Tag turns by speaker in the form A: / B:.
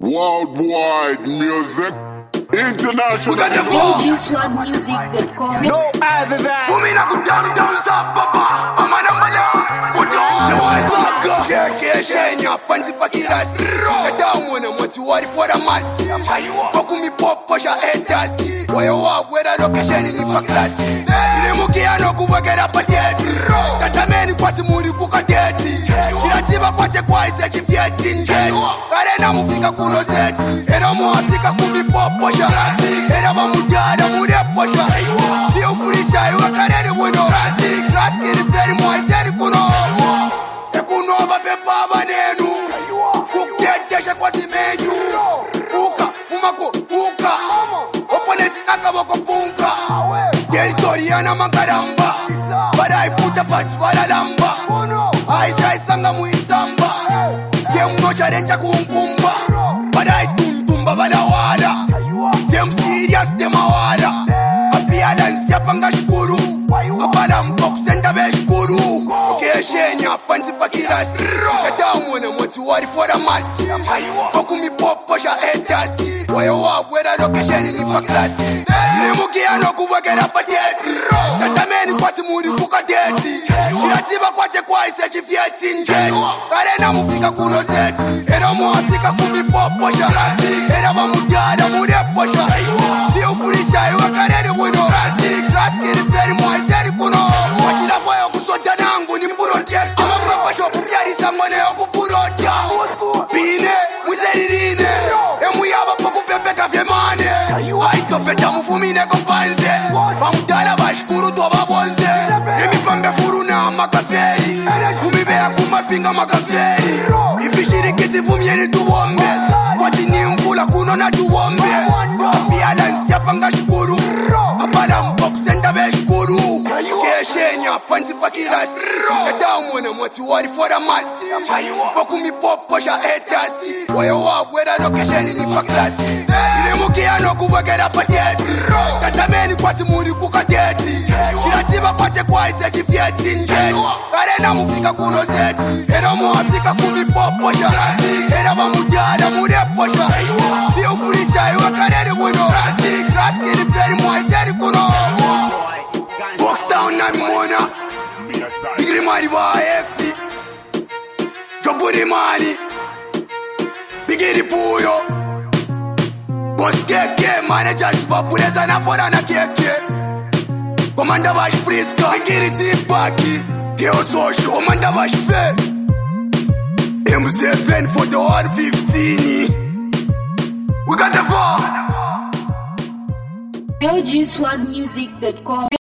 A: Worldwide music, international.
B: We got the
C: AGSwagmusic.com.
B: no other than for me, not go down, up, papa. I'm a number for the wise locker. Kenya, Panzi Pakiras, shut down when I'm what you worry for the mask. Fuck me, pop, push your head task. Where you are, where the location in the Paklas. Remukiano, Kuwagera Pateti. Tatameni, Kwasimuri, Kukateti. Kiratima, Kwate, Kwise, Fiatin, Arena, Mufika, Kuno sets. Era Moafika, Kumi, pop, push your ass. Era Mudada, Muria, push your head. The Ofurisha, you are carried with no Rassi. Raskin, very more, I said, Kuno. Ekunova pepa banenu kuketesha kwa simenyu uka fumako uka opponents akaboko punka territoriana makaramba bara iputa pasi wala lamba aisha isanga muisamba game no challenge kunkumba bara ituntumba bala wala game serious temawala appearance yapanga shukuru abala mkokusenda beshukuru Kenya, Panzi Pakiras. Shut down when I'm what you worry for the mask. Fuck me, pop, push your head task. Where you are, where the location in the Paklas. Remukiano, Kuwagera Pateti. Tatameni, Kwasimuri, Kukateti. Kiratima, Kwate, Kwise, Fiatin, Arena, Mufika, Kuno sets. Era Moafika, Kumi, pop, push your ass. Era Mudada, Muria, push your head. The Ofurisha, you are carried with no Rassi. Raskin, very more, I said, Kuno. Watch it up for your Kusotanangu, I'm a papa shop of Yari Samane Okupurota. Pine, Museline, and we have a Poku Pepe Cafe Mane. I top it down for me, Necopanze. Bamutana Bashkuru to Babonze. Emi Pambe Furuna Macafei. Umibera Kuma Pinga Macafei. If you should get it from Yeni to Wombe. What's in him full of Kunona to Wombe? Piadan Siapangashkuru. Abadam Box and the Beshkuru. Kenya, Panzi Pakiras. Shut down when I'm what you worry for the mask. Fuck me, pop, push your head task. Where you are, where the location in the Paklas. Remukiano, Kuwagera Pateti. Tatameni, Kwasimuri, Kukateti. Kiratima, Kwate, Kwise, Fiatin, Arena, Mufika, Kuno sets. Era Moafika, Kumi, pop, push your ass. Era Mudada, Muria, push your head. The Ofurisha, you are carried with no Rassi. Raskin, very more, I said, Kuno. Box down, Namona. Bigri mari va exi Joburi mani Bigiri puyo Boss keke Managers papureza na fora na keke Komanda vash friska Bigiri zipaki Geo social Komanda vash fe M7 for the 115 We got the far
C: AGSwagmusic.com.